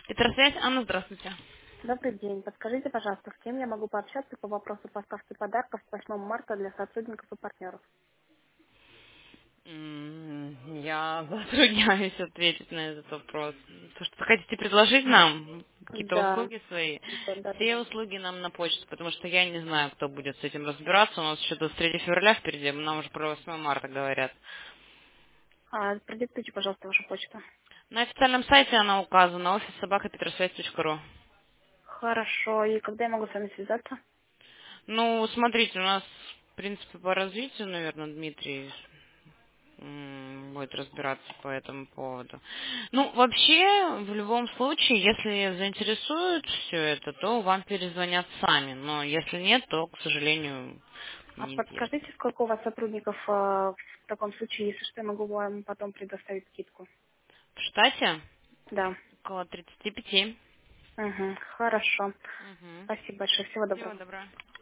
Петросвязь, Анна, здравствуйте. Добрый день. Подскажите, пожалуйста, с кем я могу пообщаться по вопросу поставки подарков с 8 марта для сотрудников и партнеров? Я затрудняюсь ответить на этот вопрос. То, что вы хотите предложить нам какие-то Да, услуги свои, да, да, да. все услуги нам на почту, потому что я не знаю, кто будет с этим разбираться. У нас еще 23 февраля впереди, нам уже про 8 марта говорят. Продиктуйте, пожалуйста, вашу почту. На официальном сайте она указана, офис@petrosвязь.ру. Хорошо. И когда я могу с вами связаться? Ну, смотрите, у нас, в принципе, по развитию, наверное, Дмитрий будет разбираться по этому поводу. Ну, вообще, в любом случае, если заинтересует все это, то вам перезвонят сами. Но если нет, то, к сожалению, А неизвестно. подскажите, сколько у вас сотрудников в таком случае, если что, я могу вам потом предоставить скидку? В штате Да. около 35. Угу. Хорошо. Угу. Спасибо большое. Всего Всего доброго. доброго.